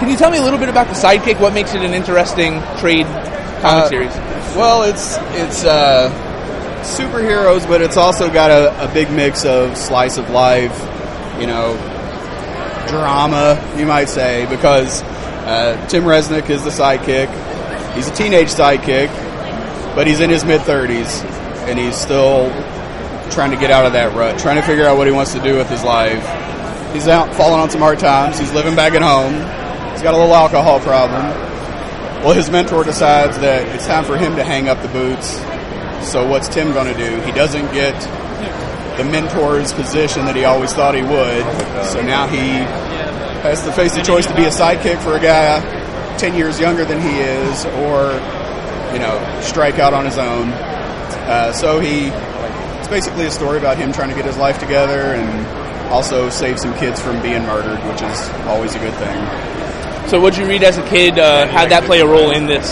Can you tell me a little bit about the Sidekick? What makes it an interesting trade comic series? Well, it's superheroes, but it's also got a big mix of slice of life, drama, you might say, because Tim Resnick is the sidekick. He's a teenage sidekick, but he's in his mid-30s, and he's still trying to get out of that rut, trying to figure out what he wants to do with his life. He's out falling on some hard times. He's living back at home. He's got a little alcohol problem. Well, his mentor decides that it's time for him to hang up the boots. So what's Tim going to do? He doesn't get the mentor's position that he always thought he would. So now he has to face the choice to be a sidekick for a guy 10 years younger than he is, or, strike out on his own. It's basically a story about him trying to get his life together and also save some kids from being murdered, which is always a good thing. So what'd you read as a kid? How'd that play a role in this?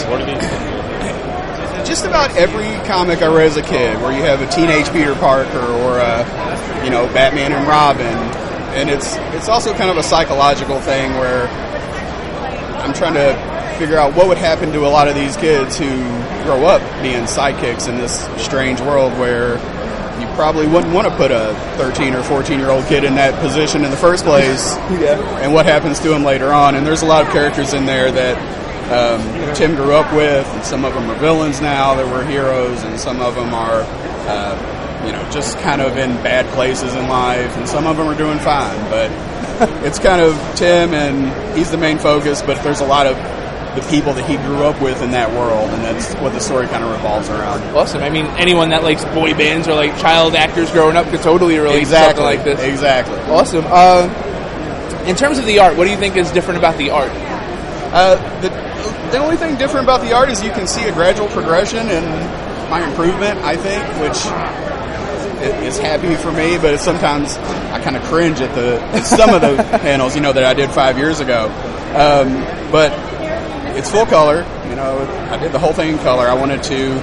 Just about every comic I read as a kid, where you have a teenage Peter Parker or Batman and Robin, and it's also kind of a psychological thing where I'm trying to figure out what would happen to a lot of these kids who grow up being sidekicks in this strange world where you probably wouldn't want to put a 13 or 14-year-old kid in that position in the first place, and what happens to him later on. And there's a lot of characters in there that Tim grew up with, and some of them are villains now that were heroes, and some of them are, just kind of in bad places in life, and some of them are doing fine. But it's kind of Tim, and he's the main focus, but there's a lot of the people that he grew up with in that world, and that's what the story kind of revolves around. Awesome. I mean, anyone that likes boy bands or like child actors growing up could totally relate to something like this. Exactly. Awesome. In terms of the art, what do you think is different about the art? The only thing different about the art is you can see a gradual progression and my improvement, I think, which is happy for me, but sometimes I kind of cringe at some of the panels, that I did 5 years ago. But it's full color. I did the whole thing in color. I wanted to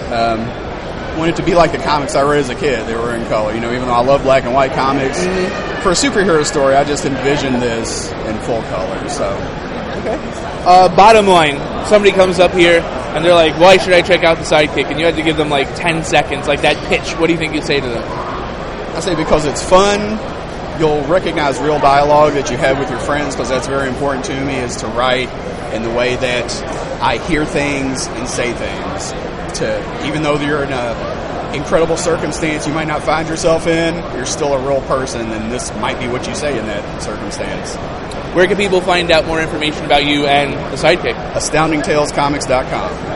be like the comics I read as a kid. They were in color. Even though I love black and white comics, for a superhero story, I just envisioned this in full color. So, okay. Bottom line, somebody comes up here and they're like, "Why should I check out the Sidekick?" And you had to give them like 10 seconds, like that pitch. What do you think you'd say to them? I say because it's fun. You'll recognize real dialogue that you have with your friends, because that's very important to me, is to write in the way that I hear things and say things. Even though you're in an incredible circumstance you might not find yourself in, you're still a real person, and this might be what you say in that circumstance. Where can people find out more information about you and the Sidekick? AstoundingTalesComics.com.